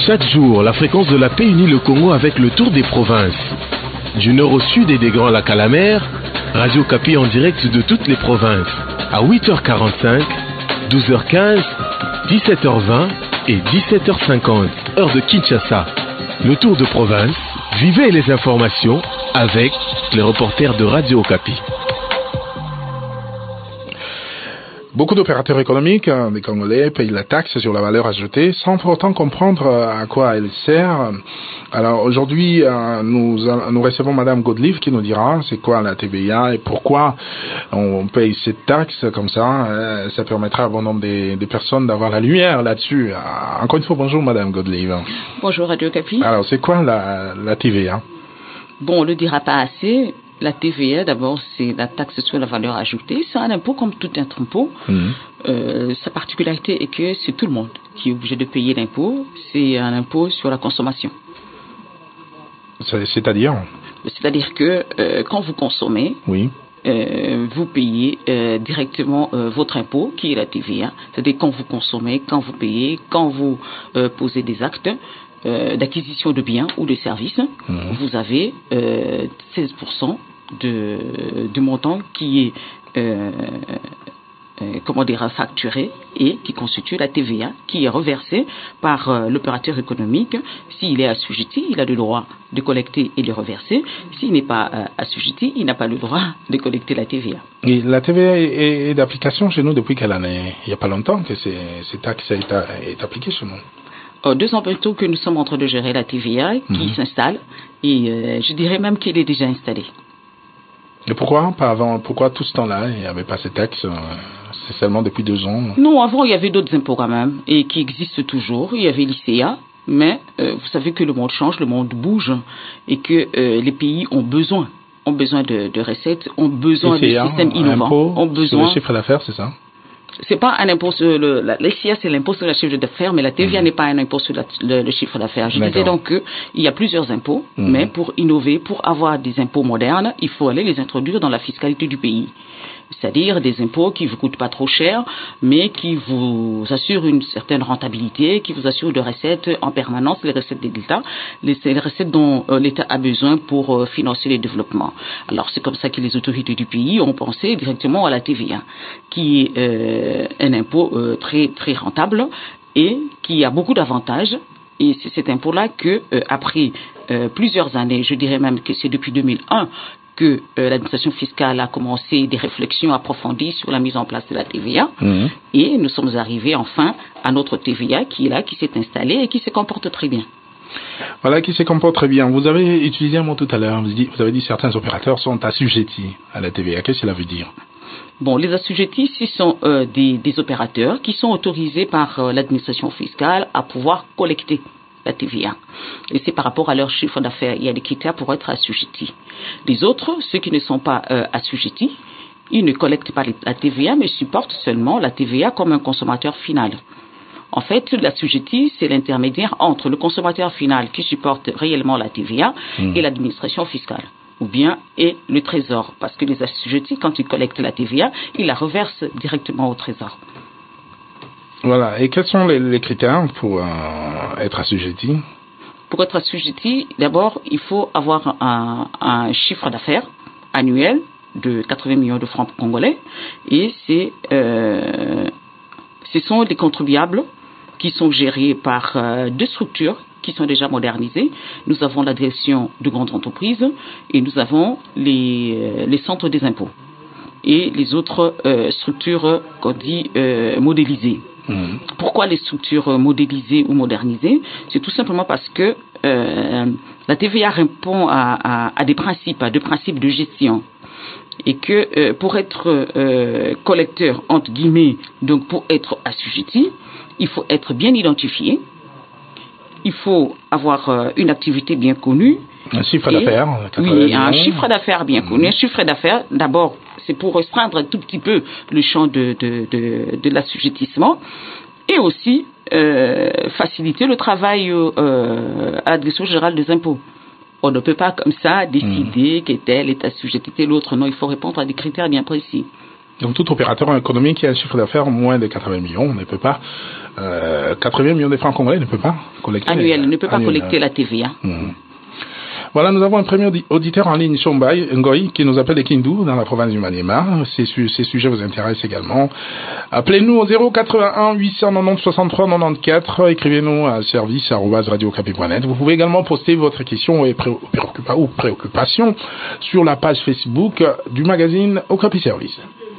Chaque jour, la fréquence de la paix unit le Congo avec le tour des provinces. Du nord au sud et des Grands Lacs à la mer, Radio Okapi en direct de toutes les provinces. À 8h45, 12h15, 17h20 et 17h50, heure de Kinshasa. Le tour de province, vivez les informations avec les reporters de Radio Okapi. Beaucoup d'opérateurs économiques des Congolais payent la taxe sur la valeur ajoutée sans pour autant comprendre à quoi elle sert. Alors aujourd'hui, nous recevons Madame Godelive qui nous dira c'est quoi la TVA et pourquoi on paye cette taxe comme ça. Ça permettra à bon nombre de personnes d'avoir la lumière là-dessus. Encore une fois, bonjour Madame Godelive. Bonjour Radio Okapi. Alors c'est quoi la TVA? Bon, on le dira pas assez. La TVA, d'abord, c'est la taxe sur la valeur ajoutée. C'est un impôt comme tout autre impôt. Sa particularité est que c'est tout le monde qui est obligé de payer l'impôt. C'est un impôt sur la consommation. C'est-à-dire? C'est-à-dire que quand vous consommez, oui. Vous payez directement votre impôt, qui est la TVA. C'est-à-dire quand vous consommez, quand vous payez, quand vous posez des actes d'acquisition de biens ou de services, vous avez 16% du montant qui est facturé et qui constitue la TVA, qui est reversée par l'opérateur économique. S'il est assujetti, il a le droit de collecter et de reverser. S'il n'est pas assujetti, il n'a pas le droit de collecter la TVA. Et la TVA est d'application chez nous depuis quelle année? Il n'y a pas longtemps que cette taxe est appliquée chez nous. 2 ans bientôt que nous sommes en train de gérer la TVA qui s'installe et je dirais même qu'elle est déjà installée. Et pourquoi pas avant? Pourquoi tout ce temps-là il n'y avait pas cette taxe? C'est seulement depuis 2 ans? Non, avant il y avait d'autres impôts quand même et qui existent toujours. Il y avait l'ICA, mais vous savez que le monde change, le monde bouge et que les pays ont besoin de recettes, ont besoin de systèmes innovants, ont besoin sur le chiffre d'affaires, c'est ça? C'est pas un impôt sur l'ICA, c'est l'impôt sur le chiffre d'affaires, mais la TVA n'est pas un impôt sur le chiffre d'affaires. Je disais donc qu'il y a plusieurs impôts, mais pour innover, pour avoir des impôts modernes, il faut aller les introduire dans la fiscalité du pays. C'est-à-dire des impôts qui vous coûtent pas trop cher, mais qui vous assurent une certaine rentabilité, qui vous assurent de recettes en permanence, les recettes de l'État, les recettes dont l'État a besoin pour financer le développement. Alors c'est comme ça que les autorités du pays ont pensé directement à la TVA, qui est un impôt très très rentable et qui a beaucoup d'avantages. Et c'est cet impôt-là que, après plusieurs années, je dirais même que c'est depuis 2001, que l'administration fiscale a commencé des réflexions approfondies sur la mise en place de la TVA. Et nous sommes arrivés enfin à notre TVA qui est là, qui s'est installée et qui se comporte très bien. Voilà, qui se comporte très bien. Vous avez utilisé un mot tout à l'heure. Vous avez dit que certains opérateurs sont assujettis à la TVA. Qu'est-ce que cela veut dire? Bon, les assujettis, ce sont des opérateurs qui sont autorisés par l'administration fiscale à pouvoir collecter la TVA. Et c'est par rapport à leur chiffre d'affaires. Il y a des critères pour être assujettis. Les autres, ceux qui ne sont pas assujettis, ils ne collectent pas la TVA, mais supportent seulement la TVA comme un consommateur final. En fait, l'assujetti, c'est l'intermédiaire entre le consommateur final qui supporte réellement la TVA et l'administration fiscale. Ou bien, et le trésor. Parce que les assujettis, quand ils collectent la TVA, ils la reversent directement au trésor. Voilà. Et quels sont les critères pour être assujetti? Pour être assujetti, d'abord, il faut avoir un chiffre d'affaires annuel de 80 millions de francs congolais. Et ce sont des contribuables qui sont gérés par 2 structures qui sont déjà modernisées. Nous avons la direction de grandes entreprises et nous avons les centres des impôts et les autres structures qu'on dit modélisées. Pourquoi les structures modélisées ou modernisées? C'est tout simplement parce que la TVA répond à des principes, de gestion. Et que pour être collecteur, entre guillemets, donc pour être assujetti, il faut être bien identifié, il faut avoir une activité bien connue. Un chiffre d'affaires. Oui, un chiffre d'affaires bien connu. Un chiffre d'affaires, d'abord, c'est pour restreindre un tout petit peu le champ de l'assujettissement et aussi faciliter le travail à la Direction générale des impôts. On ne peut pas comme ça décider que tel est assujetti, tel autre. Non, il faut répondre à des critères bien précis. Donc tout opérateur économique qui a un chiffre d'affaires moins de 80 millions ne peut pas 80 millions de francs congolais ne peut pas collecter annuel, ne peut pas collecter la TVA. Voilà, nous avons un premier auditeur en ligne, Chombai Ngoy, qui nous appelle de Kindu, dans la province du Maniema. Ces sujets vous intéressent également. Appelez-nous au 081 890 63 94. Écrivez-nous à service@radiocapi.net. Vous pouvez également poster votre question et préoccupation sur la page Facebook du magazine Okapi Service.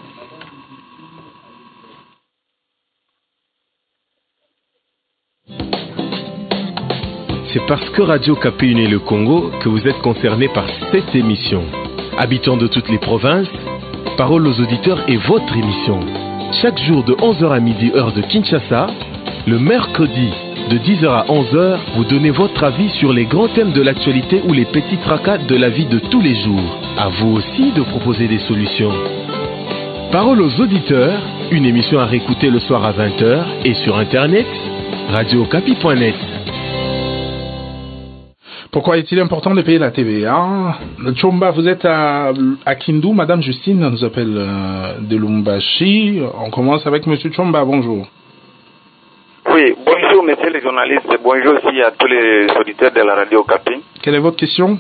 C'est parce que Radio Okapi unit le Congo que vous êtes concerné par cette émission. Habitants de toutes les provinces, parole aux auditeurs est votre émission. Chaque jour de 11h à midi, heure de Kinshasa, le mercredi de 10h à 11h, vous donnez votre avis sur les grands thèmes de l'actualité ou les petits tracas de la vie de tous les jours. À vous aussi de proposer des solutions. Parole aux auditeurs, une émission à réécouter le soir à 20h et sur internet, radiocapi.net. Pourquoi est-il important de payer la TVA? Chomba, vous êtes à Kindu. Madame Justine nous appelle de Lumbashi. On commence avec Monsieur Chomba. Bonjour. Oui, bonjour Monsieur les journalistes. Bonjour aussi à tous les auditeurs de la radio Okapi. Quelle est votre question?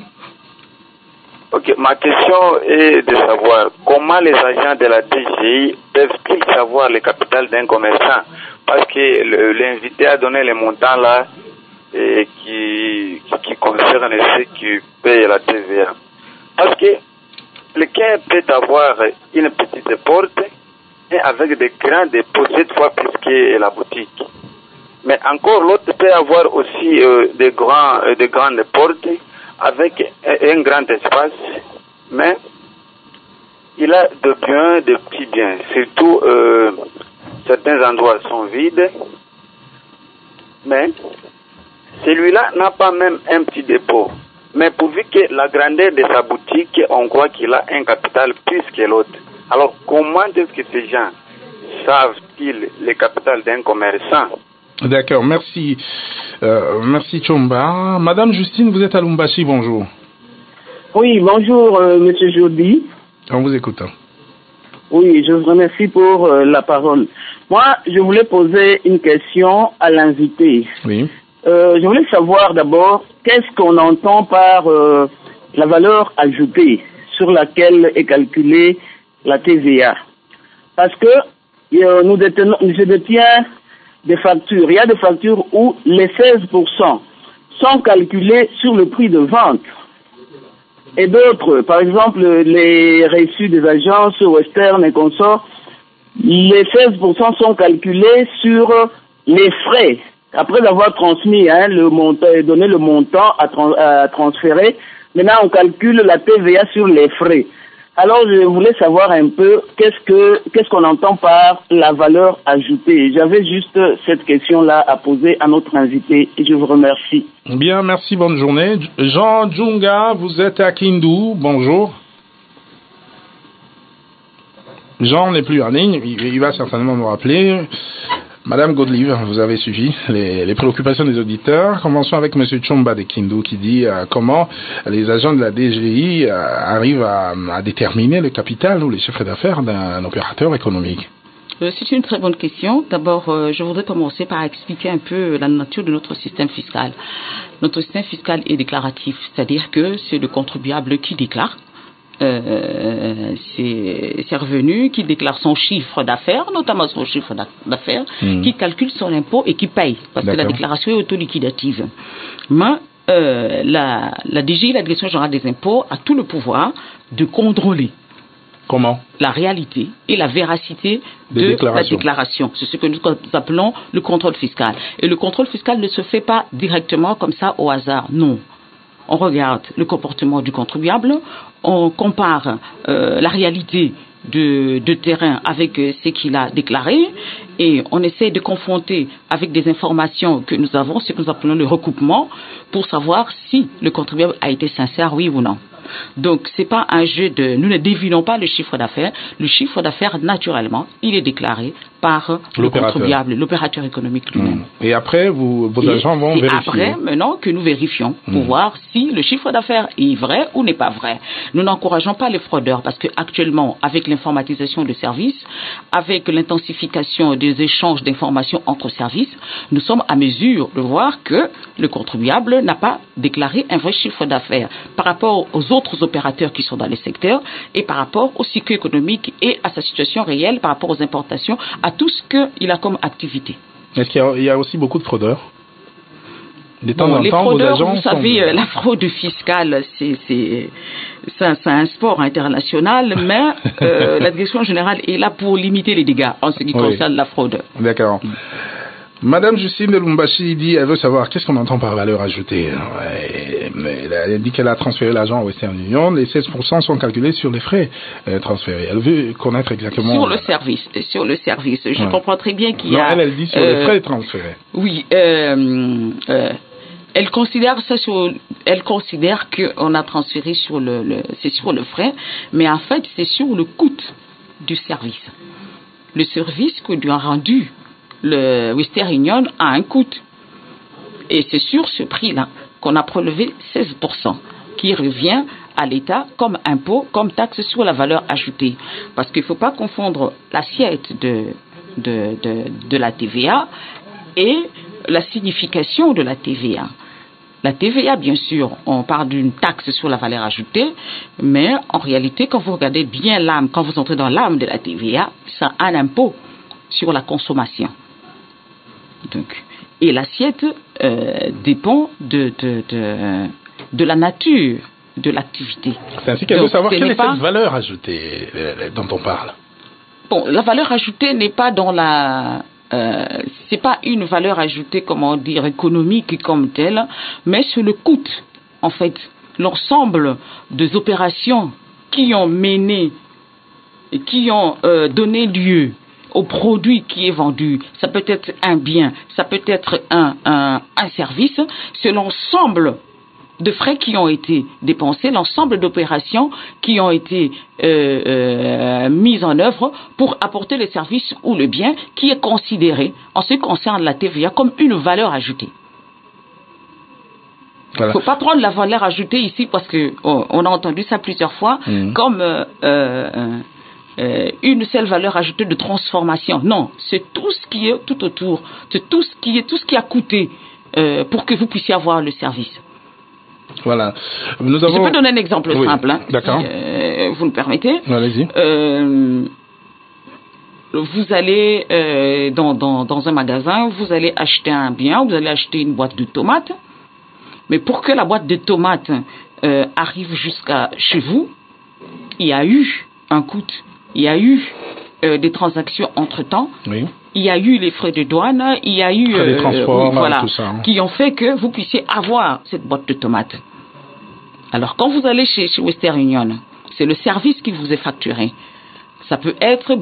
Ok, ma question est de savoir comment les agents de la DGI peuvent-ils savoir le capital d'un commerçant? Parce que l'invité a donné les montants là et qui concerne ceux qui payent la TVA. Parce que quelqu'un peut avoir une petite porte et avec des grands dépôts, cette fois plus que la boutique. Mais encore l'autre peut avoir aussi des grandes portes avec un grand espace, mais il a de biens, de petits biens. Surtout, certains endroits sont vides, mais celui-là n'a pas même un petit dépôt. Mais pourvu que la grandeur de sa boutique, on croit qu'il a un capital plus que l'autre. Alors, comment est-ce que ces gens savent-ils le capital d'un commerçant? D'accord, merci. Merci Chomba. Madame Justine, vous êtes à Lumbashi, bonjour. Oui, bonjour Monsieur Jody. On vous écoute. Oui, je vous remercie pour la parole. Moi, je voulais poser une question à l'invité. Oui. Je voulais savoir d'abord qu'est-ce qu'on entend par la valeur ajoutée sur laquelle est calculée la TVA. Parce que je détiens des factures. Il y a des factures où les 16% sont calculés sur le prix de vente. Et d'autres, par exemple les reçus des agences Western et consorts, les 16% sont calculés sur les frais. Après avoir transmis le montant, donné le montant à transférer, maintenant on calcule la TVA sur les frais. Alors je voulais savoir un peu qu'est-ce qu'on entend par la valeur ajoutée. J'avais juste cette question-là à poser à notre invité et je vous remercie. Bien, merci, bonne journée. Jean Djunga, vous êtes à Kindu, bonjour. Jean n'est plus en ligne, il va certainement nous rappeler. Madame Godelive, vous avez suivi les préoccupations des auditeurs. Commençons avec Monsieur Chomba de Kindu qui dit comment les agents de la DGI arrivent à déterminer le capital ou les chiffres d'affaires d'un opérateur économique. C'est une très bonne question. D'abord, je voudrais commencer par expliquer un peu la nature de notre système fiscal. Notre système fiscal est déclaratif, c'est-à-dire que c'est le contribuable qui déclare ses revenus, qui déclare son chiffre d'affaires, notamment son chiffre d'affaires, qui calcule son impôt et qui paye, parce que la déclaration est autoliquidative. Mais la DGI, la Direction générale des impôts, a tout le pouvoir de contrôler la réalité et la véracité de la déclaration. C'est ce que nous appelons le contrôle fiscal. Et le contrôle fiscal ne se fait pas directement comme ça au hasard, non. On regarde le comportement du contribuable, on compare la réalité de terrain avec ce qu'il a déclaré et on essaie de confronter avec des informations que nous avons, ce que nous appelons le recoupement, pour savoir si le contribuable a été sincère, oui ou non. Donc, c'est pas un jeu nous ne dévinons pas le chiffre d'affaires. Le chiffre d'affaires, naturellement, il est déclaré par le contribuable, l'opérateur économique lui-même. Et après, vos agents vont vérifier. Après, maintenant que nous vérifions pour voir si le chiffre d'affaires est vrai ou n'est pas vrai. Nous n'encourageons pas les fraudeurs parce qu'actuellement, avec l'informatisation de services, avec l'intensification des échanges d'informations entre services, nous sommes à mesure de voir que le contribuable n'a pas déclaré un vrai chiffre d'affaires par rapport aux autres opérateurs qui sont dans les secteurs et par rapport au cycle économique et à sa situation réelle par rapport aux importations, à tout ce qu'il a comme activité. Est-ce qu'il y a aussi beaucoup de fraudeurs? Les fraudeurs, vous savez, la fraude fiscale, c'est un sport international, mais la direction générale est là pour limiter les dégâts en ce qui concerne la fraude. D'accord. Madame Justine de Lumbashi dit, elle veut savoir qu'est-ce qu'on entend par valeur ajoutée. Elle dit qu'elle a transféré l'argent à Western Union. Les 16% sont calculés sur les frais transférés. Elle veut connaître exactement... Sur le service. Je comprends très bien qu'il y a... Elle dit sur les frais transférés. Oui. Elle considère qu'on a transféré c'est sur le frais, mais en fait, c'est sur le coût du service. Le service que lui a rendu le Western Union a un coût. Et c'est sur ce prix-là qu'on a prélevé 16%, qui revient à l'État comme impôt, comme taxe sur la valeur ajoutée. Parce qu'il ne faut pas confondre l'assiette de la TVA et la signification de la TVA. La TVA, bien sûr, on parle d'une taxe sur la valeur ajoutée, mais en réalité, quand vous regardez bien l'âme, quand vous entrez dans l'âme de la TVA, ça a un impôt sur la consommation. Donc, et l'assiette dépend de la nature de l'activité. C'est ainsi qu'elle veut savoir quelle est cette valeur ajoutée dont on parle. Bon, la valeur ajoutée n'est pas dans c'est pas une valeur ajoutée, comment dire, économique comme telle, mais c'est le coût, en fait, l'ensemble des opérations qui ont mené et qui ont donné lieu au produit qui est vendu. Ça peut être un bien, ça peut être un service, c'est l'ensemble de frais qui ont été dépensés, l'ensemble d'opérations qui ont été mises en œuvre pour apporter le service ou le bien qui est considéré, en ce qui concerne la TVA, comme une valeur ajoutée. Il ne faut pas prendre la valeur ajoutée ici parce que on a entendu ça plusieurs fois comme une seule valeur ajoutée de transformation. Non, c'est tout ce qui est tout autour, c'est tout ce qui a coûté pour que vous puissiez avoir le service. Voilà. Je peux donner un exemple simple. D'accord. Si vous me permettez. Allez-y. Vous allez dans un magasin, vous allez acheter un bien, vous allez acheter une boîte de tomates. Mais pour que la boîte de tomates arrive jusqu'à chez vous, il y a eu un coût. Il y a eu des transactions entre-temps. Oui. Il y a eu les frais de douane, il y a eu les transports, tout ça, qui ont fait que vous puissiez avoir cette boîte de tomates. Alors, quand vous allez chez Western Union, c'est le service qui vous est facturé. Ça peut être,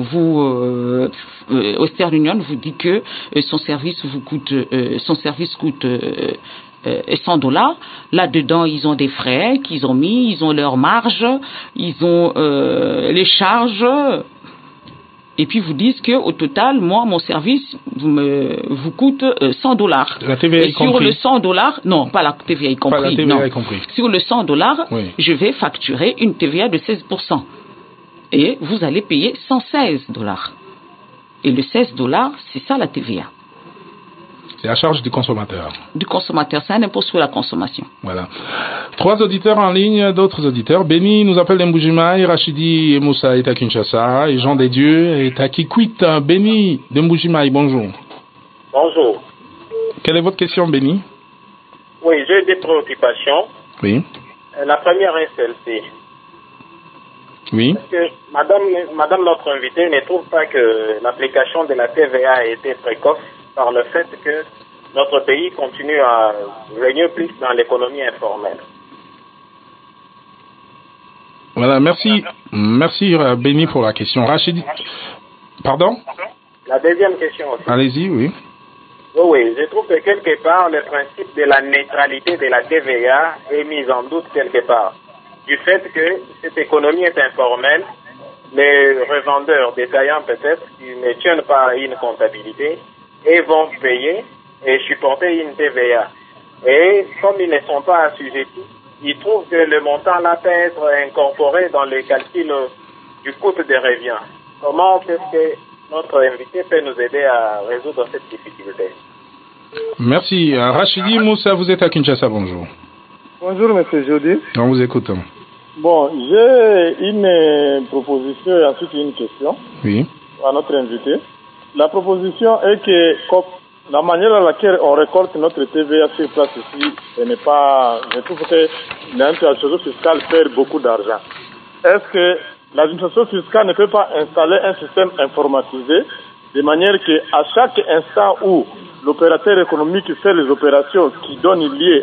Western Union vous dit que son service coûte $100. Là-dedans, ils ont des frais qu'ils ont mis, ils ont leur marge, ils ont les charges. Et puis vous disent que au total, moi, mon service vous coûte $100. La TVA et sur le $100, non, pas la TVA y compris. Pas la TVA y compris. Sur le $100, oui. Je vais facturer une TVA de 16%. Et vous allez payer $116. Et le $16, c'est ça la TVA. C'est la charge du consommateur. Du consommateur, c'est un impôt sur la consommation. Voilà. 3 auditeurs en ligne, d'autres auditeurs. Béni nous appelle d'Mbujimai, Rachidi et Moussa est à Kinshasa, et Jean des Dieux est à Kikwit. Béni d'Mbujimai, bonjour. Bonjour. Quelle est votre question, Béni? Oui, j'ai des préoccupations. Oui. La première est celle-ci. Oui. Parce que madame notre invitée ne trouve pas que l'application de la TVA a été précoce par le fait que notre pays continue à régner plus dans l'économie informelle. Voilà, merci Béni pour la question. Rachid, pardon? La deuxième question aussi. Allez-y, oui. Oui, je trouve que quelque part, le principe de la neutralité de la TVA est mis en doute quelque part. Du fait que cette économie est informelle les revendeurs détaillants peut-être, qui ne tiennent pas à une comptabilité et vont payer et supporter une TVA. Et comme ils ne sont pas assujettis, ils trouvent que le montant là peut être incorporé dans les calculs du coût des reviens. Comment est-ce que notre invité peut nous aider à résoudre cette difficulté? Merci. Rachidi Moussa, vous êtes à Kinshasa, bonjour. Bonjour, M. Jody. On vous écoute. Bon, j'ai une proposition et ensuite une question Oui. à notre invité. La proposition est que la manière à laquelle on récolte notre TVA sur place ici, ce n'est pas... Je trouve que l'administration fiscale perd beaucoup d'argent. Est-ce que l'administration fiscale ne peut pas installer un système informatisé de manière qu'à chaque instant où l'opérateur économique fait les opérations qui donnent lieu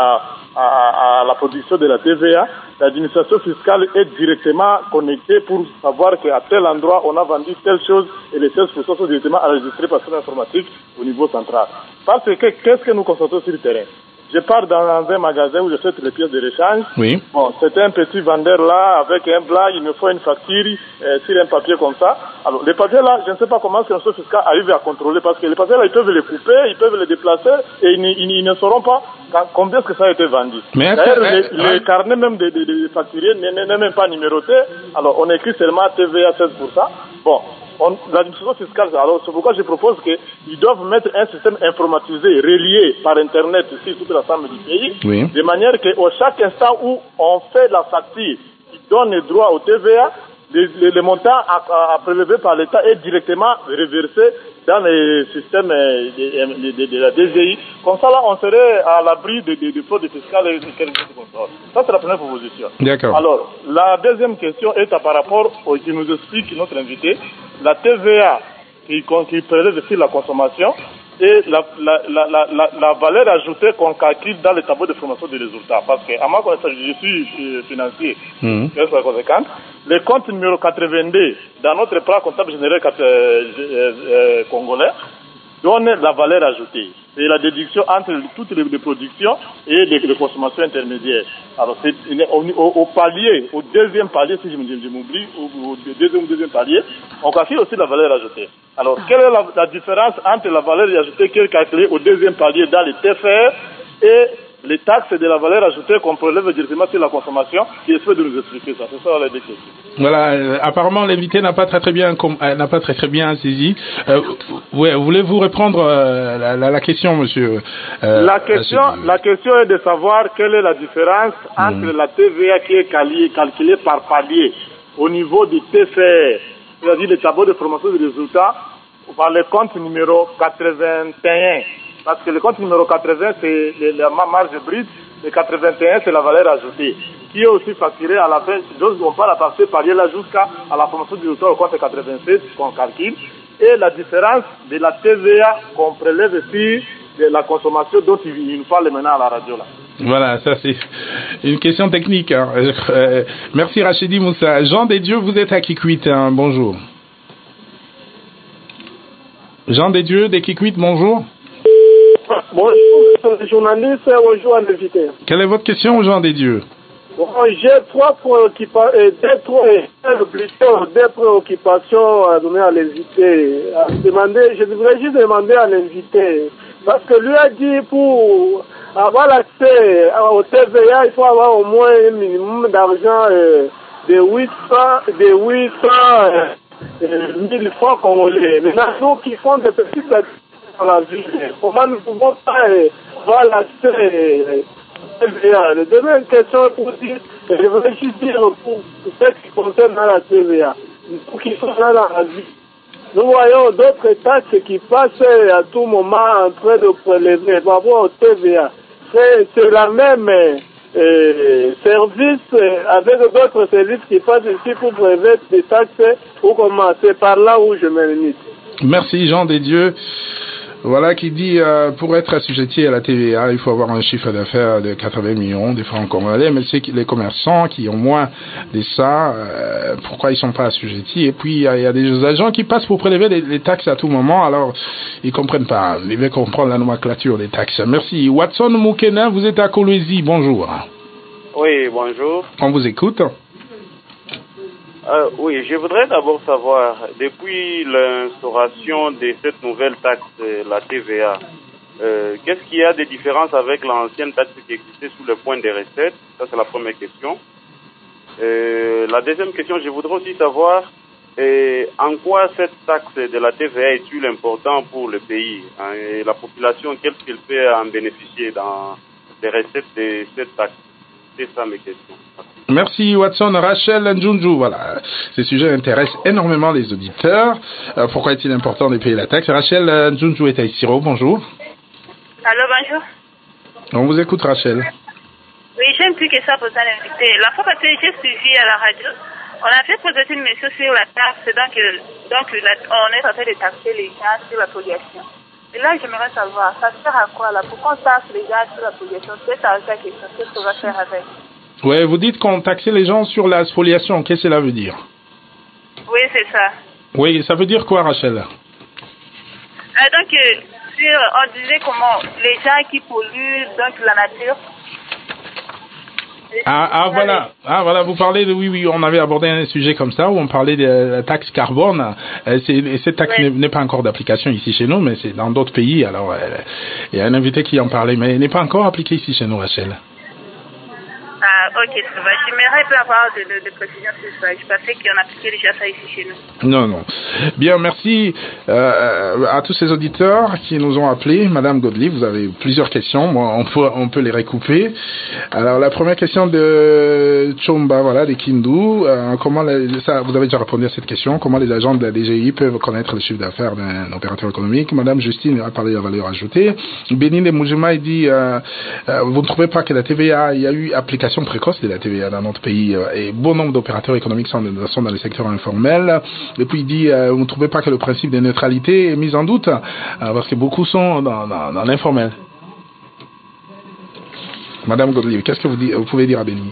à la production de la TVA, l'administration fiscale est directement connectée pour savoir qu'à tel endroit on a vendu telle chose et les 16% sont directement enregistrés par son informatique au niveau central. Parce que qu'est-ce que nous constatons sur le terrain? Je pars dans un magasin où je fais les pièces de rechange. Oui. Bon, c'est un petit vendeur là, avec un blanc, il me faut une facture sur un papier comme ça. Alors, les papiers là, je ne sais pas comment ce fiscal arrive à contrôler, parce que les papiers là, ils peuvent les couper, ils peuvent les déplacer, et ils ne sauront pas combien est-ce que ça a été vendu. D'ailleurs, les carnets même des facturiers n'est même pas numéroté. Alors, on écrit seulement TVA 16%. Bon. L'administration fiscale, alors c'est pourquoi je propose qu'ils doivent mettre un système informatisé, relié par Internet sur toute l'ensemble du pays, oui, de manière qu'à chaque instant où on fait la facture, qui donne le droit au TVA, le montant à prélever par l'État est directement reversé dans le système de la DGI. Comme ça, là, on serait à l'abri de fraude fiscale et de quelque contrôle. Ça, c'est la première proposition. D'accord. Alors, la deuxième question est par rapport au qui nous explique notre invité, la TVA qui prélève sur la consommation et la valeur ajoutée qu'on calcule dans le tableau de formation des résultats. Parce que, à ma connaissance, je suis financier, le compte numéro 82 dans notre plan comptable général congolais donne la valeur ajoutée. C'est la déduction entre toutes les productions et les consommations intermédiaires. Alors, c'est au palier, au deuxième palier, si je m'oublie, au deuxième palier, on calcule aussi la valeur ajoutée. Alors, quelle est la différence entre la valeur ajoutée qui est calculée au deuxième palier dans les TFR et les taxes de la valeur ajoutée qu'on prélève directement sur la consommation? Qui essaie de nous expliquer ça. C'est ça la question. Voilà, apparemment l'invité n'a pas très bien saisi. Voulez-vous reprendre la question, monsieur? La question est de savoir quelle est la différence entre la TVA qui est calculée par palier au niveau du TFR, c'est-à-dire le tableau de formation des résultats, par le compte numéro 81. Parce que le compte numéro 80, c'est la marge brute, le 81, c'est la valeur ajoutée, qui est aussi facturée à la fin, donc on parle à partir palier là jusqu'à la formation du résultat au compte 87 qu'on calcule, et la différence de la TVA qu'on prélève sur de la consommation dont il nous parle maintenant à la radio là. Voilà, ça c'est une question technique. Hein. Merci Rachidi Moussa. Jean Desdieux, vous êtes à Kikwit, hein. Bonjour. Jean Desdieux de Kikwit, bonjour. Bonjour, journaliste, bonjour à l'invité. Quelle est votre question, Jean Desdieux? Bon, j'ai deux préoccupations à donner à l'invité. Je devrais juste demander à l'invité, parce que lui a dit pour avoir l'accès au TVA, il faut avoir au moins un minimum d'argent de 800 000 francs congolais. Maintenant, nous qui font des petites dans la ville, comment nous pouvons pas voir l'accès TVA? La deuxième question pour dire, je voudrais juste dire pour ce qui concerne la TVA, pour qu'ils sont là dans la vie. Nous voyons d'autres taxes qui passent à tout moment en train de prélever par rapport au TVA. C'est la même service avec d'autres services qui passent ici pour prélever des taxes ou comment. C'est par là où je me limite. Merci Jean Desdieux. Voilà qui dit pour être assujetti à la TVA, il faut avoir un chiffre d'affaires de 80 millions de francs congolais, mais c'est les commerçants qui ont moins de ça, pourquoi ils sont pas assujettis? Et puis il y a des agents qui passent pour prélever les taxes à tout moment, alors ils comprennent pas, ils veulent comprendre la nomenclature des taxes. Merci. Watson Moukena, vous êtes à Kolwezi, bonjour. Oui, bonjour. On vous écoute. Oui, je voudrais d'abord savoir, depuis l'instauration de cette nouvelle taxe, la TVA, qu'est-ce qu'il y a de différence avec l'ancienne taxe qui existait sous le point des recettes? Ça, c'est la première question. La deuxième question, je voudrais aussi savoir en quoi cette taxe de la TVA est-elle importante pour le pays, hein, et la population, qu'est-ce qu'elle peut en bénéficier dans les recettes de cette taxe? C'est ça mes questions. Merci Watson. Rachel Njunju, voilà. Ces sujets intéressent énormément les auditeurs. Pourquoi est-il important de payer la taxe? Rachel Njunju est à Isiro, bonjour. Allô, bonjour. On vous écoute, Rachel. Oui, j'aime plus que ça pour l'invité. La fois que j'ai suivi à la radio, on a fait poser une mesure sur la taxe, donc on est en train de taxer les gens sur la pollution. Et là, j'aimerais savoir, ça sert à quoi là? Pourquoi on taxe les gens sur la pollution? C'est à ça question, qu'est-ce qu'on va faire avec? Oui, vous dites qu'on taxait les gens sur la spoliation, qu'est-ce que cela veut dire? Oui, c'est ça. Oui, ça veut dire quoi, Rachel? Donc, on disait comment les gens qui polluent donc la nature. Voilà, vous parlez de, oui, on avait abordé un sujet comme ça où on parlait de la taxe carbone. Cette taxe n'est pas encore d'application ici chez nous, mais c'est dans d'autres pays. Alors, il y a un invité qui en parlait, mais elle n'est pas encore appliquée ici chez nous, Rachel. Ok, ça va. J'aimerais peu avoir de précisions sur ça. Je pensais qu'on appliquait déjà ça ici chez nous. Non. Bien, merci à tous ces auditeurs qui nous ont appelés. Madame Godely, vous avez plusieurs questions. Moi, on peut les recouper. Alors, la première question de Chomba, voilà, de Kindu. Vous avez déjà répondu à cette question. Comment les agents de la DGI peuvent connaître le chiffre d'affaires d'un opérateur économique? Madame Justine a parlé de la valeur ajoutée. Bénin de Moujima, il dit, vous ne trouvez pas que la TVA, il y a eu application précoce de la TVA dans notre pays et bon nombre d'opérateurs économiques sont dans le secteur informel. Et puis il dit, vous ne trouvez pas que le principe de neutralité est mis en doute parce que beaucoup sont dans l'informel. Madame Godely, qu'est-ce que vous pouvez dire à Béni?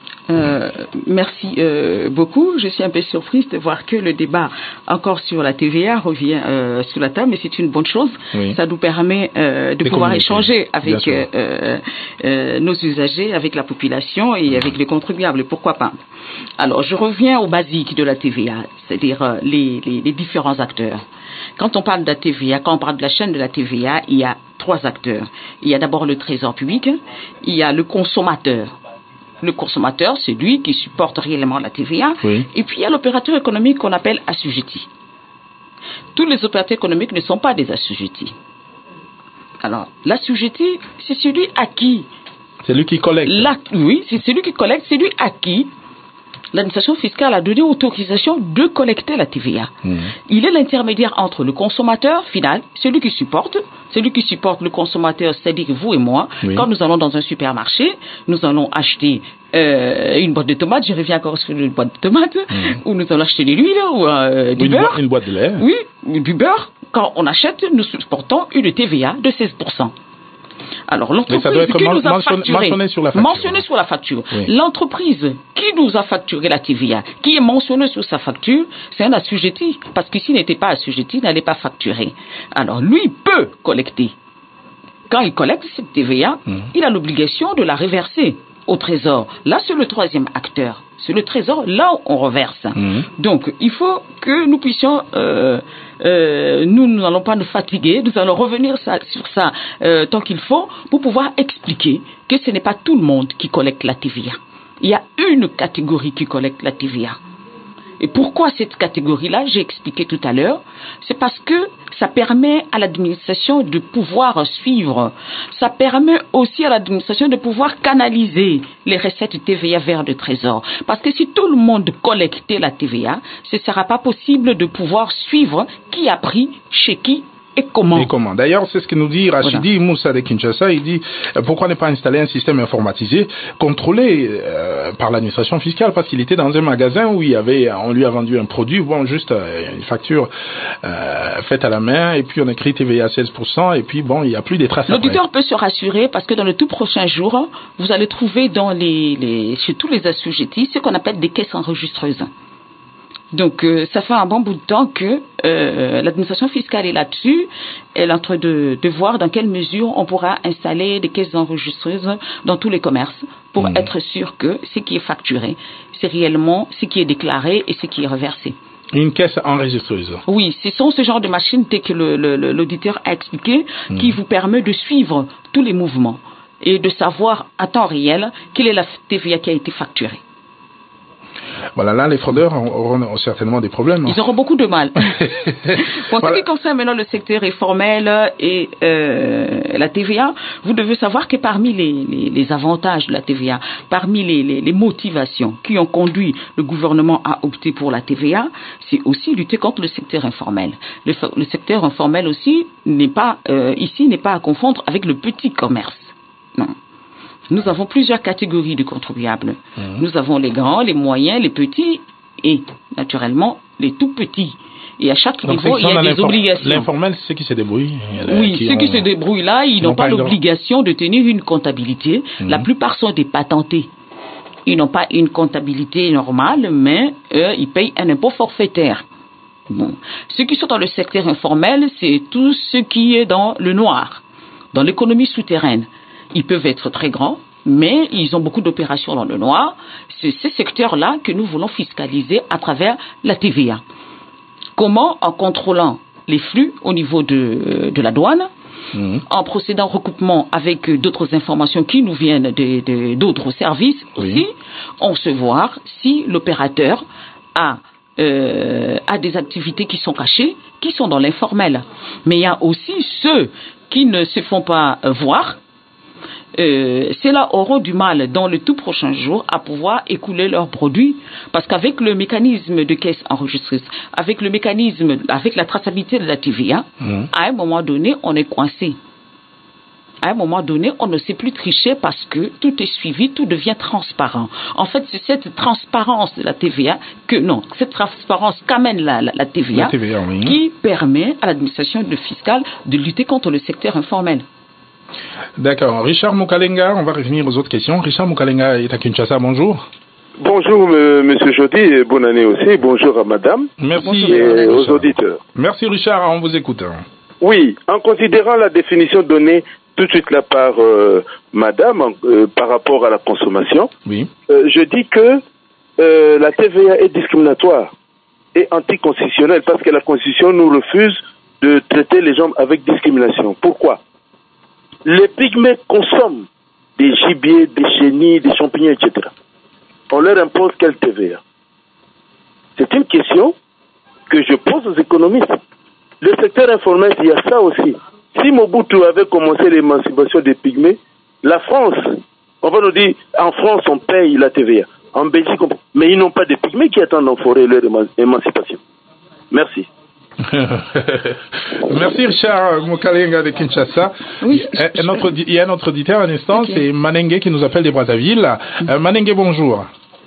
Merci beaucoup. Je suis un peu surprise de voir que le débat encore sur la TVA revient sur la table, mais c'est une bonne chose. Oui. Ça nous permet de pouvoir échanger avec nos usagers, avec la population et avec les contribuables. Pourquoi pas? Alors, je reviens au basique de la TVA, c'est-à-dire les différents acteurs. Quand on parle de la TVA, quand on parle de la chaîne de la TVA, il y a 3 acteurs. Il y a d'abord le trésor public, il y a le consommateur. Le consommateur, c'est lui qui supporte réellement la TVA. Oui. Et puis, il y a l'opérateur économique qu'on appelle assujetti. Tous les opérateurs économiques ne sont pas des assujettis. Alors, l'assujetti, c'est celui à qui... C'est lui qui collecte. Oui, c'est celui qui collecte, c'est lui à qui l'administration fiscale a donné autorisation de collecter la TVA. Il est l'intermédiaire entre le consommateur final, celui qui supporte le consommateur, c'est-à-dire vous et moi. Oui. Quand nous allons dans un supermarché, nous allons acheter une boîte de tomates, je reviens encore sur une boîte de tomates, ou nous allons acheter de l'huile ou du beurre. Une boîte de lait. Oui, du beurre. Quand on achète, nous supportons une TVA de 16%. Alors, l'entreprise qui nous a facturé, mentionné sur la facture. Oui. L'entreprise qui nous a facturé la TVA, qui est mentionnée sur sa facture, c'est un assujetti. Parce que s'il n'était pas assujetti, il n'allait pas facturer. Alors, lui peut collecter. Quand il collecte cette TVA, il a l'obligation de la reverser au trésor. Là, c'est le 3e acteur. C'est le trésor, là où on reverse. Donc, il faut que nous puissions... nous n'allons pas nous fatiguer, nous allons revenir sur ça tant qu'il faut pour pouvoir expliquer que ce n'est pas tout le monde qui collecte la TVA. Il y a une catégorie qui collecte la TVA. Et pourquoi cette catégorie-là? J'ai expliqué tout à l'heure. C'est parce que ça permet à l'administration de pouvoir suivre. Ça permet aussi à l'administration de pouvoir canaliser les recettes TVA vers le trésor. Parce que si tout le monde collectait la TVA, ce ne sera pas possible de pouvoir suivre qui a pris, chez qui et comment. D'ailleurs, c'est ce que nous dit Rachidi Moussa de Kinshasa. Il dit pourquoi ne pas installer un système informatisé contrôlé par l'administration fiscale, parce qu'il était dans un magasin où on lui a vendu un produit, juste une facture faite à la main, et puis on écrit TVA 16%, et puis il n'y a plus des traces. L'auditeur peut se rassurer parce que dans les tout prochains jours, vous allez trouver chez tous les assujettis ce qu'on appelle des caisses enregistreuses. Donc, ça fait un bon bout de temps que l'administration fiscale est là-dessus. Elle est en train de voir dans quelle mesure on pourra installer des caisses enregistreuses dans tous les commerces pour être sûr que ce qui est facturé, c'est réellement ce qui est déclaré et ce qui est reversé. Une caisse enregistreuse. Oui, ce sont ce genre de machines que l'auditeur a expliqué qui vous permet de suivre tous les mouvements et de savoir à temps réel quelle est la TVA qui a été facturée. Voilà, là, les fraudeurs auront certainement des problèmes. Ils auront beaucoup de mal. Pour ce qui concerne maintenant le secteur informel et la TVA, vous devez savoir que parmi les avantages de la TVA, parmi les motivations qui ont conduit le gouvernement à opter pour la TVA, c'est aussi lutter contre le secteur informel. Le secteur informel aussi n'est pas à confondre avec le petit commerce. Non. Nous avons plusieurs catégories de contribuables. Nous avons les grands, les moyens, les petits et, naturellement, les tout petits. Et à chaque niveau, il y a des obligations. L'informel, c'est ceux qui se débrouillent. Oui, ceux qui se débrouillent là, ils n'ont pas l'obligation de tenir une comptabilité. La plupart sont des patentés. Ils n'ont pas une comptabilité normale, mais ils payent un impôt forfaitaire. Bon. Ceux qui sont dans le secteur informel, c'est tout ce qui est dans le noir, dans l'économie souterraine. Ils peuvent être très grands, mais ils ont beaucoup d'opérations dans le noir. C'est ces secteurs-là que nous voulons fiscaliser à travers la TVA. Comment? En contrôlant les flux au niveau de la douane, en procédant au recoupement avec d'autres informations qui nous viennent d'autres services aussi, on se voit si l'opérateur a des activités qui sont cachées, qui sont dans l'informel. Mais il y a aussi ceux qui ne se font pas voir. Ceux-là auront du mal dans le tout prochain jour à pouvoir écouler leurs produits parce qu'avec le mécanisme de caisse enregistreuse, avec la traçabilité de la TVA, à un moment donné, on est coincé. À un moment donné, on ne sait plus tricher parce que tout est suivi, tout devient transparent. En fait, c'est cette transparence de la TVA cette transparence qu'amène la TVA, qui permet à l'administration fiscale de lutter contre le secteur informel. D'accord. Richard Mukalenga, on va revenir aux autres questions. Richard Mukalenga est à Kinshasa, bonjour. Bonjour Monsieur Jody et bonne année aussi. Bonjour à Madame. Merci. Et aux auditeurs. Merci Richard, on vous écoute. Oui, en considérant la définition donnée tout de suite là par Madame par rapport à la consommation, je dis que la TVA est discriminatoire et anticonstitutionnelle parce que la Constitution nous refuse de traiter les gens avec discrimination. Pourquoi? Les pygmées consomment des gibiers, des chenilles, des champignons, etc. On leur impose quelle TVA? C'est une question que je pose aux économistes. Le secteur informel, il y a ça aussi. Si Mobutu avait commencé l'émancipation des pygmées, la France, on va nous dire, en France, on paye la TVA. En Belgique, mais ils n'ont pas de pygmées qui attendent en forêt leur émancipation. Merci. Merci Richard Mukalenga de Kinshasa. Oui, il y a un autre auditeur un instant, c'est Manengue qui nous appelle de Brazzaville. Manengue, bonjour.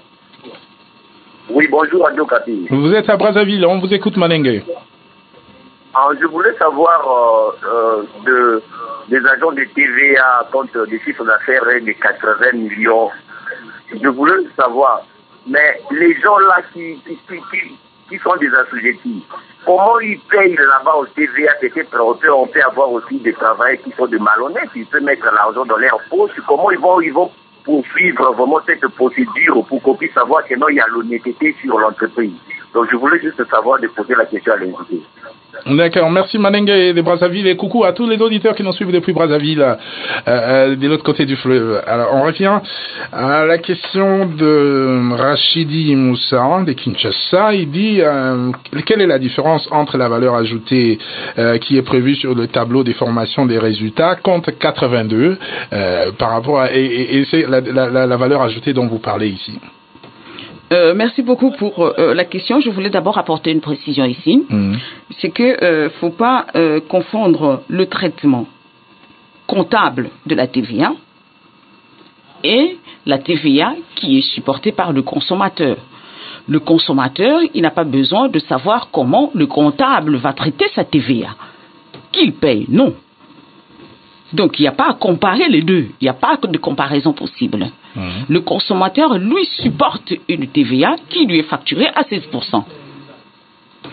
Oui, bonjour Radio Kapi. Vous êtes à Brazzaville, on vous écoute Manengue. Je voulais savoir des agents de TVA compte des chiffres d'affaires de 80 millions. Je voulais savoir, mais les gens là qui sont des assujettis, comment ils payent là-bas au TVA? Peut-être on peut avoir aussi des travailleurs qui sont des malhonnêtes, ils peuvent mettre l'argent dans leur poche. Comment ils vont poursuivre vraiment cette procédure pour qu'on puisse savoir que non, il y a l'honnêteté sur l'entreprise? Donc je voulais juste savoir de poser la question à l'invité. D'accord, merci Manengue de Brazzaville et coucou à tous les auditeurs qui nous suivent depuis Brazzaville de l'autre côté du fleuve. Alors on revient à la question de Rachidi Moussa de Kinshasa. Il dit quelle est la différence entre la valeur ajoutée qui est prévue sur le tableau des formations des résultats compte 82 par rapport à et c'est la valeur ajoutée dont vous parlez ici. Merci beaucoup pour la question. Je voulais d'abord apporter une précision ici. C'est que faut pas confondre le traitement comptable de la TVA et la TVA qui est supportée par le consommateur. Le consommateur, il n'a pas besoin de savoir comment le comptable va traiter sa TVA. Qu'il paye, non. Donc, il n'y a pas à comparer les deux. Il n'y a pas de comparaison possible. Le consommateur, lui, supporte une TVA qui lui est facturée à 16%.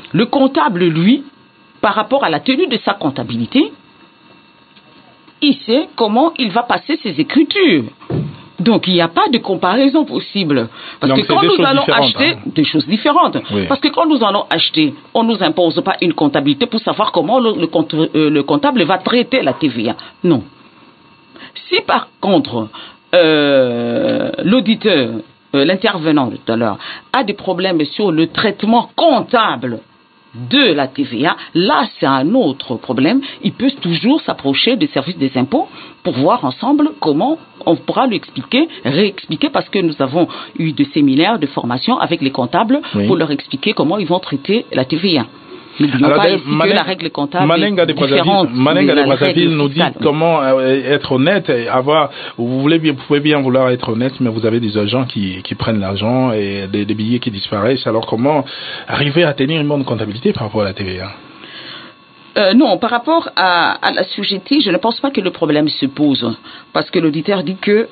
Le comptable, lui, par rapport à la tenue de sa comptabilité, il sait comment il va passer ses écritures. Donc, il n'y a pas de comparaison possible. Parce que quand nous allons acheter des choses différentes, parce que quand nous allons acheter, on ne nous impose pas une comptabilité pour savoir comment le comptable va traiter la TVA. Non. Si par contre, l'auditeur, l'intervenant tout à l'heure, a des problèmes sur le traitement comptable de la TVA, là c'est un autre problème. Il peut toujours s'approcher des services des impôts pour voir ensemble comment on pourra lui réexpliquer, parce que nous avons eu des séminaires de formation avec les comptables pour leur expliquer comment ils vont traiter la TVA. N'oublions pas ici que la règle comptable est différente. Manenga de Brazzaville nous dit comment être honnête. Vous pouvez bien vouloir être honnête, mais vous avez des agents qui prennent l'argent et des billets qui disparaissent. Alors comment arriver à tenir une bonne comptabilité par rapport à la TVA? Non, par rapport à l'assujetti, je ne pense pas que le problème se pose. Parce que l'auditeur dit que,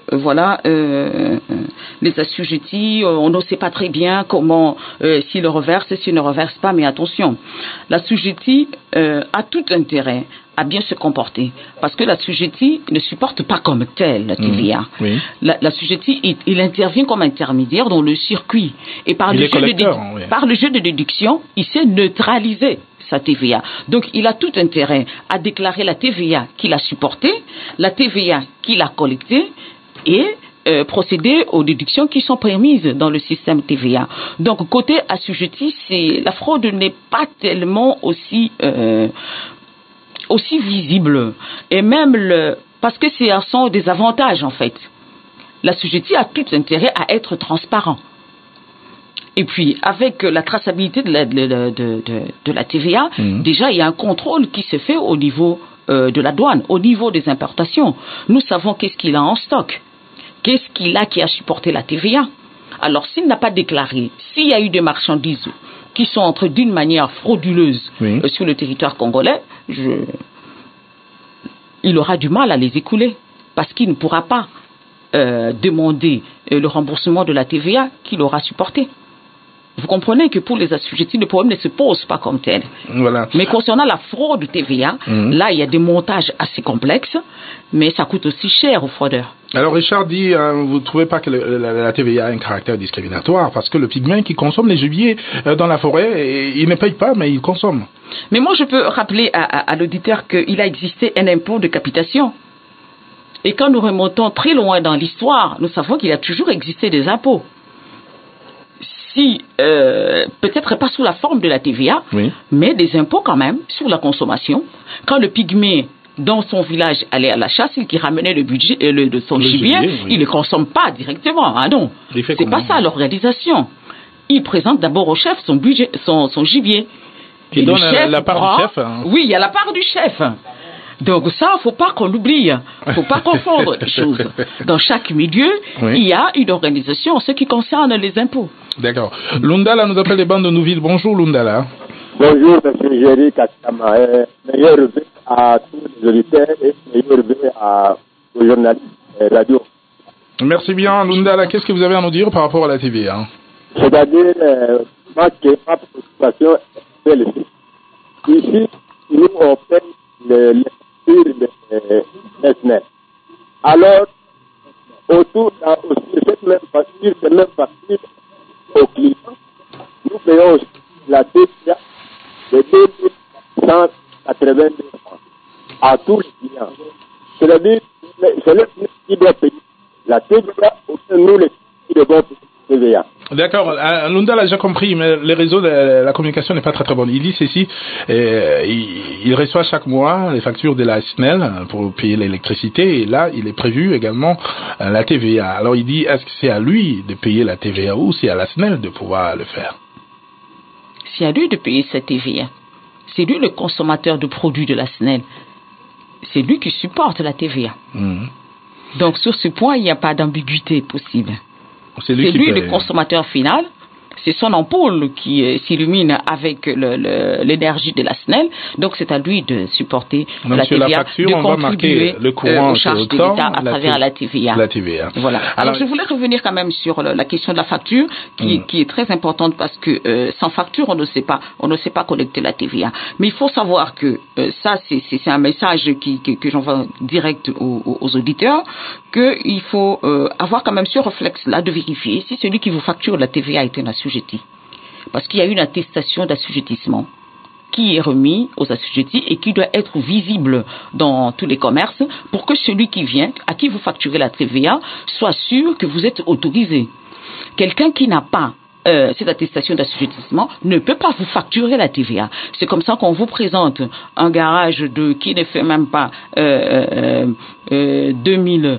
les assujettis, on ne sait pas très bien comment, s'ils le reversent, s'ils ne reversent pas, mais attention. L'assujetti a tout intérêt à bien se comporter. Parce que l'assujetti ne supporte pas comme tel la TVA. L'assujetti, il intervient comme intermédiaire dans le circuit. Et par le jeu de déduction, il sait neutraliser sa TVA. Donc, il a tout intérêt à déclarer la TVA qu'il a supportée, la TVA qu'il a collectée et procéder aux déductions qui sont permises dans le système TVA. Donc, côté assujetti, la fraude n'est pas tellement aussi visible. Et même parce que ce sont des avantages, en fait. L'assujetti a tout intérêt à être transparent. Et puis, avec la traçabilité de la TVA, déjà, il y a un contrôle qui se fait au niveau de la douane, au niveau des importations. Nous savons qu'est-ce qu'il a en stock, qu'est-ce qu'il a qui a supporté la TVA. Alors, s'il n'a pas déclaré, s'il y a eu des marchandises qui sont entrées d'une manière frauduleuse sur le territoire congolais, il aura du mal à les écouler, parce qu'il ne pourra pas demander le remboursement de la TVA qu'il aura supporté. Vous comprenez que pour les assujettis, le problème ne se pose pas comme tel. Voilà. Mais concernant la fraude TVA, là, il y a des montages assez complexes, mais ça coûte aussi cher aux fraudeurs. Alors, Richard dit, vous ne trouvez pas que la TVA a un caractère discriminatoire, parce que le pygmée qui consomme les gibiers dans la forêt, il ne paye pas, mais il consomme. Mais moi, je peux rappeler à l'auditeur qu'il a existé un impôt de capitation. Et quand nous remontons très loin dans l'histoire, nous savons qu'il a toujours existé des impôts. Peut-être pas sous la forme de la TVA, mais des impôts quand même sur la consommation. Quand le pygmée dans son village allait à la chasse, il ramenait le budget de son gibier, il ne consomme pas directement. Ah non, c'est pas ça l'organisation. Il présente d'abord au chef son budget, son gibier. Qui donne la part du chef. Oui, il y a la part du chef. Donc ça, faut pas qu'on l'oublie, faut pas confondre les choses. Dans chaque milieu, il y a une organisation en ce qui concerne les impôts. D'accord. Lundala nous appelle des bandes de Nouville. Bonjour Lundala. Bonjour M. Géry Katama. Meilleur vœu à tous les auditeurs et meilleur vœu aux journalistes radio. Merci bien Lundala. Qu'est-ce que vous avez à nous dire par rapport à la TVA? C'est-à-dire, ma préoccupation est celle-ci. Ici, nous on paye les lectures de SNEL. Alors, autour de cette même facture aux clients, nous payons aussi la TVA de 2182 francs à tous les clients. C'est-à-dire, c'est le client qui doit payer la TVA ou nous les qui devons payer la TVA. D'accord, Lundala, j'ai compris, mais les réseaux de la communication n'est pas très bon. Il dit ceci, il reçoit chaque mois les factures de la SNEL pour payer l'électricité, et là, il est prévu également la TVA. Alors il dit, est-ce que c'est à lui de payer la TVA ou c'est à la SNEL de pouvoir le faire? C'est à lui de payer cette TVA. C'est lui le consommateur de produits de la SNEL. C'est lui qui supporte la TVA. Donc sur ce point, il n'y a pas d'ambiguïté possible. C'est lui le consommateur final c'est son ampoule qui s'illumine avec l'énergie de la SNEL. Donc, c'est à lui de supporter la TVA, la facture, de on contribuer va le courant aux charges de l'État à travers la TVA. Voilà. Alors, je voulais revenir quand même sur la question de la facture, qui est très importante parce que sans facture, on ne sait pas collecter la TVA. Mais il faut savoir que ça, c'est un message que j'envoie direct aux auditeurs, qu'il faut avoir quand même ce réflexe-là de vérifier si celui qui vous facture la TVA est un assujetti. Parce qu'il y a une attestation d'assujettissement qui est remis aux assujettis et qui doit être visible dans tous les commerces pour que celui qui vient, à qui vous facturez la TVA, soit sûr que vous êtes autorisé. Quelqu'un qui n'a pas cette attestation d'assujettissement ne peut pas vous facturer la TVA. C'est comme ça qu'on vous présente un garage qui ne fait même pas $2,000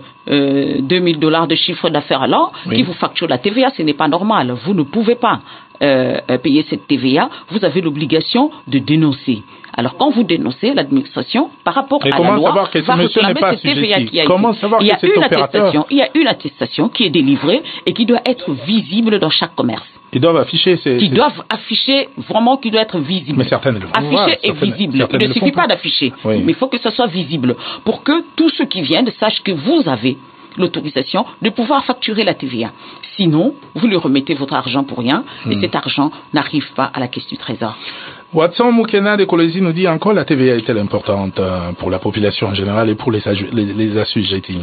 de chiffre d'affaires à l'an, qui vous facture la TVA. Ce n'est pas normal. Vous ne pouvez pas payer cette TVA. Vous avez l'obligation de dénoncer. Alors, quand vous dénoncez, l'administration, par rapport à la loi, va réclamer cette TVA qui a été. Il y a une attestation qui est délivrée et qui doit être visible dans chaque commerce. Ils doivent afficher qui doivent afficher, vraiment, qui doit être visible. Mais certaines le font. Afficher et visible. Il ne suffit pas d'afficher. Mais il faut que ce soit visible pour que tous ceux qui viennent sachent que vous avez l'autorisation de pouvoir facturer la TVA. Sinon, vous lui remettez votre argent pour rien et cet argent n'arrive pas à la caisse du Trésor. Watson Moukena de Kolesi nous dit encore la TVA est-elle importante pour la population en général et pour les assujettis?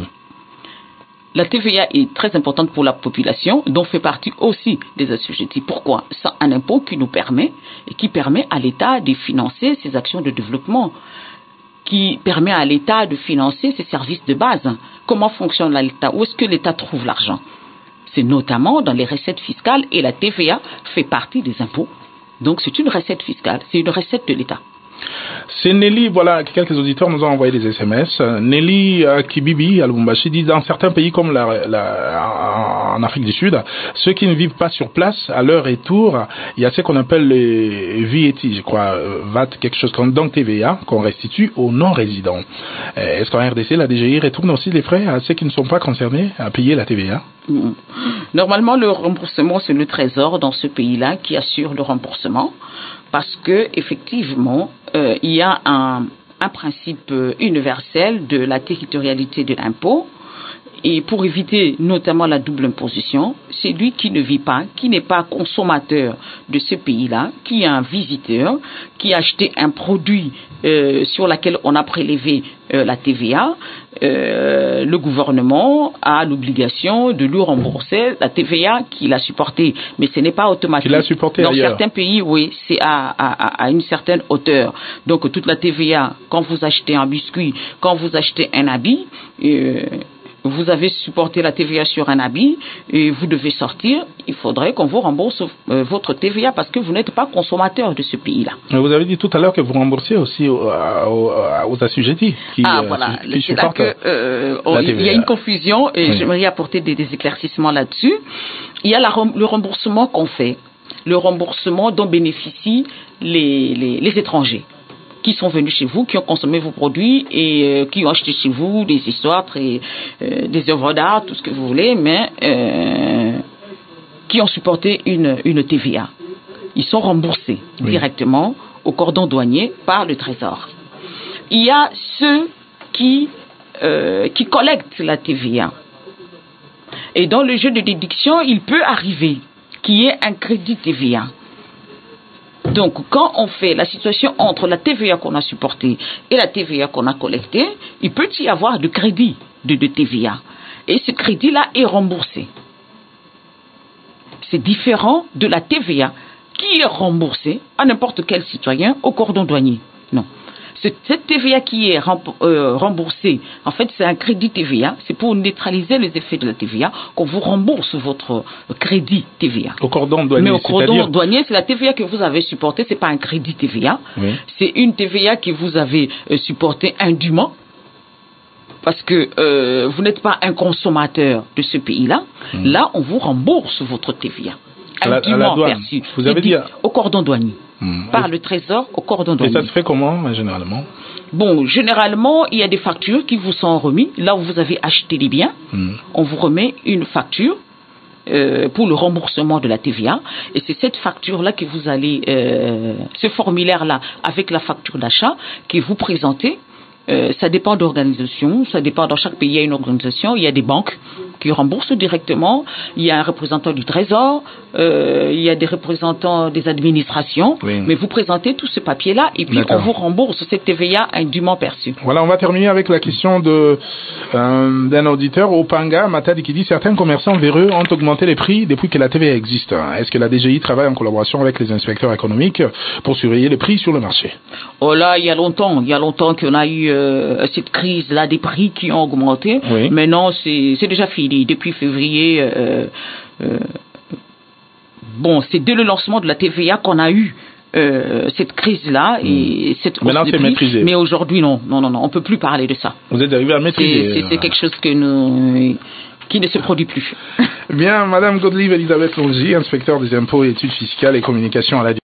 La TVA est très importante pour la population, dont fait partie aussi des assujettis. Pourquoi? C'est un impôt qui nous permet et qui permet à l'État de financer ses actions de développement, qui permet à l'État de financer ses services de base. Comment fonctionne l'État? Où est-ce que l'État trouve l'argent? C'est notamment dans les recettes fiscales et la TVA fait partie des impôts. Donc c'est une recette fiscale, c'est une recette de l'État. C'est Nelly, voilà, quelques auditeurs nous ont envoyé des SMS. Nelly Kibibi à Lubumbashi dit dans certains pays comme en Afrique du Sud, ceux qui ne vivent pas sur place, à leur retour, il y a ce qu'on appelle les VAT, je crois, VAT, quelque chose comme donc TVA, qu'on restitue aux non-résidents. Est-ce qu'en RDC, la DGI retourne aussi les frais à ceux qui ne sont pas concernés à payer la TVA? Normalement, le remboursement, c'est le Trésor dans ce pays-là qui assure le remboursement. Parce que effectivement, il y a un principe universel de la territorialité de l'impôt. Et pour éviter notamment la double imposition, c'est lui qui ne vit pas, qui n'est pas consommateur de ce pays-là, qui est un visiteur, qui a acheté un produit sur lequel on a prélevé la TVA, le gouvernement a l'obligation de lui rembourser la TVA qu'il a supportée. Mais ce n'est pas automatique. Qu'il a supporté dans ailleurs. Certains pays, oui, c'est à une certaine hauteur. Donc toute la TVA, quand vous achetez un biscuit, quand vous achetez un habit, vous avez supporté la TVA sur un habit et vous devez sortir, il faudrait qu'on vous rembourse votre TVA parce que vous n'êtes pas consommateur de ce pays-là. Vous avez dit tout à l'heure que vous remboursez aussi aux assujettis qui voilà. C'est là qu'il y a une confusion et j'aimerais apporter des éclaircissements là-dessus. Il y a le remboursement qu'on fait, le remboursement dont bénéficient les étrangers qui sont venus chez vous, qui ont consommé vos produits et qui ont acheté chez vous des histoires, des œuvres d'art, tout ce que vous voulez, mais qui ont supporté une TVA. Ils sont remboursés directement au cordon douanier par le Trésor. Il y a ceux qui collectent la TVA. Et dans le jeu de déduction, il peut arriver qu'il y ait un crédit TVA. Donc, quand on fait la situation entre la TVA qu'on a supportée et la TVA qu'on a collectée, il peut y avoir de crédit de TVA. Et ce crédit-là est remboursé. C'est différent de la TVA qui est remboursée à n'importe quel citoyen au cordon douanier. Non. Cette TVA qui est remboursée, en fait, c'est un crédit TVA. C'est pour neutraliser les effets de la TVA qu'on vous rembourse votre crédit TVA. Au cordon douanier. Mais au cordon douanier, c'est la TVA que vous avez supportée. C'est pas un crédit TVA. Oui. C'est une TVA que vous avez supportée indûment. Parce que vous n'êtes pas un consommateur de ce pays-là. Là, on vous rembourse votre TVA. Indûment perçu. Vous avez dit au cordon douanier. Par le Trésor au cordon douanier. Et ça se fait comment, généralement? Bon, généralement, il y a des factures qui vous sont remises. Là où vous avez acheté les biens, on vous remet une facture pour le remboursement de la TVA. Et c'est cette facture-là que vous allez, ce formulaire-là, avec la facture d'achat, que vous présentez. Ça dépend d'organisation, ça dépend, dans chaque pays il y a une organisation, il y a des banques qui remboursent directement, il y a un représentant du Trésor, il y a des représentants des administrations, mais vous présentez tout ce papier-là et puis on vous rembourse cette TVA indûment perçue. Voilà, on va terminer avec la question d'un auditeur, Opanga Matadi, qui dit: certains commerçants véreux ont augmenté les prix depuis que la TVA existe. Est-ce que la DGI travaille en collaboration avec les inspecteurs économiques pour surveiller les prix sur le marché? Oh là, il y a longtemps qu'on a eu cette crise-là des prix qui ont augmenté. Mais non, c'est déjà fini. Depuis février, c'est dès le lancement de la TVA qu'on a eu cette crise-là et cette hausse maintenant, de c'est prix. maîtrisé. Mais aujourd'hui, non, on peut plus parler de ça. Vous êtes arrivé à maîtriser. C'est quelque chose qui ne se produit plus. Bien, Madame Godelive Elisabeth Longy, inspecteur des impôts, études fiscales et communication à la